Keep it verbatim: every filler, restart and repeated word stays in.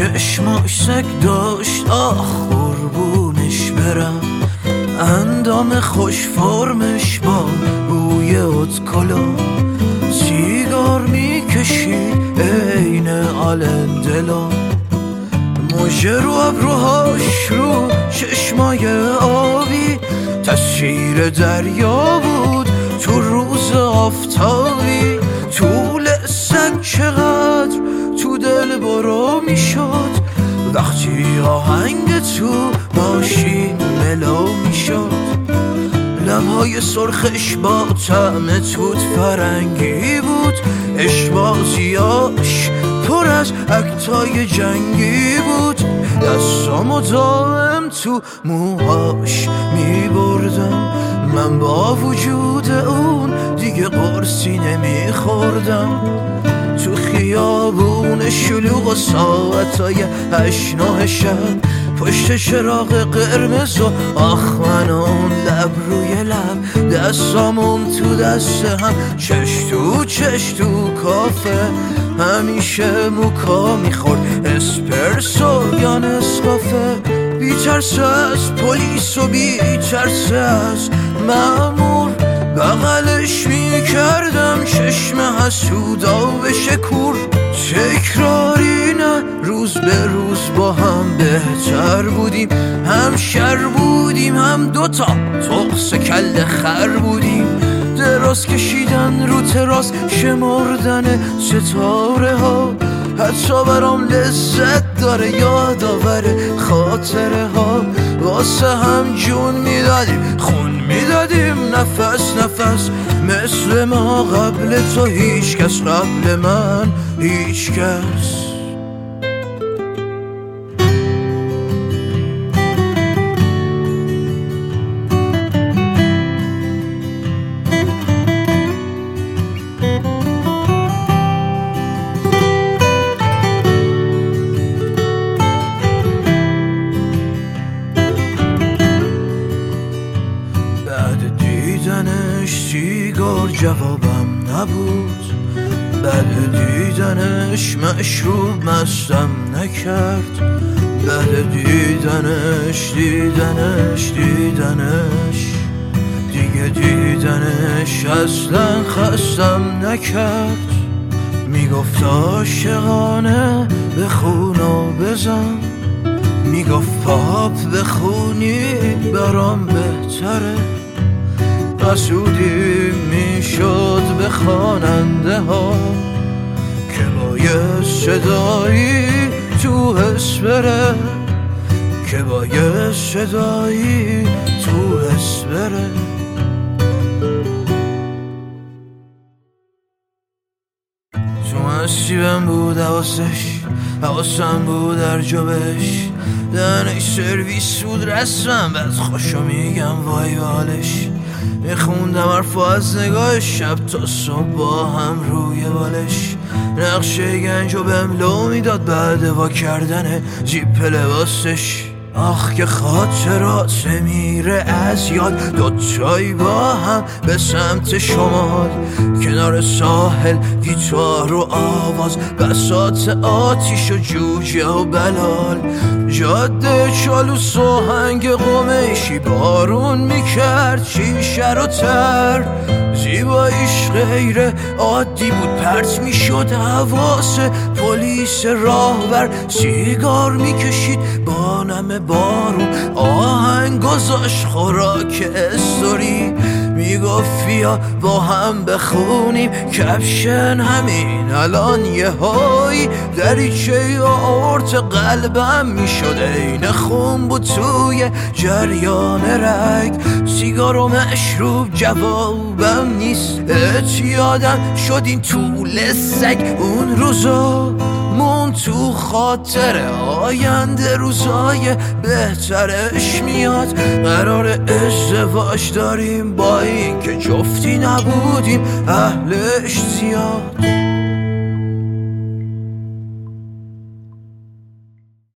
چشماش سگ داشت، آخ قربونش برم. اندام خوش فرمش با بوی اتکلا، سیگار میکشید عین آلندلا. موجه رو ابروهاش رو چشمای آبی، تصویر دریا بود تو روز آفتابی. طول سگ چقدر تو دل برو میشد، وقتی آهنگ تو ماشین ملو میشد. لبهای سرخش با طعم توت فرنگی بود، اشبازیاش پر از اکتای جنگی بود. دستامو دائم تو موهاش میبردم، من با وجود اون دیگه قرصی نمیخوردم. تو خیابون شلوغ و ساعتای هشت نه شب، پشت چراغ قرمز و آخ من اون لب روی لب، دستامون تو دست هم، چش تو چش تو کافه. همیشه موکا میخورد اسپرسو یا نسکافه. بی ترس از پلیس و بی ترس از مامور، بغلش میکردم چشم حسودا و شکور. تکراری نه روز به روز با هم بهتر بودیم، هم شر بودیم هم دوتا تقص کل خر بودیم. دراز کشیدن رو تراس، شمردن ستاره ها، حتی برام لذت داره یادآور خاطره ها. واسه هم جون میدادیم خون میدادیم نفس نفس، مثل ما قبل تو هیچ کس، قبل من هیچ کس. سیگار جوابم نبود، بعد دیدنش مشروب مستم نکرد. بعد دیدنش دیدنش دیدنش دیگه دیدنش اصلا خستم نکرد. میگفت عاشقانه بخون و بزن، میگفت پاپ بخونی برام بهتره. حسودی میشد به خواننده ها که با یه صدایی تو حس بره، که با یه صدایی تو حس بره. تو مسیبم بود حواسش، حواسم بود در جبش. دهنش سرویس بود رسمم، بعد خوشو میگم وای بالش. میخوندم حرفو از نگاه شب تا صبح با هم روی بالش. نقشه گنجو بهم لو میداد بعد وا کردن جیپ لباسش. آخ که خاطرات میره از یاد، دوتایی با هم به سمت شمال. کنار ساحل گیتار و آواز، بساط آتیش و جوجه و بلال. جاده چالوس و هنگ قمیشی، بارون میکرد شیشه رو تر. زیباییش غیر عادی بود، پرت میشد حواس پلیس راهور. سیگار میکشید با نم بارون، آهنگ گذاشت خوراک استوری. میگفت بیا با هم بخونیم کپشن همین الان. یه هایی دریچه آورت قلبم میشد عین خون بود توی جریان رگ. سیگار و مشروب جوابم نیست، اعتیادم شد این طول سگ. اون روزا مون تو خاطر آینده، روزای بهترش میاد. قرار ازدواج داریم با این که جفتی نبودیم اهلش زیاد.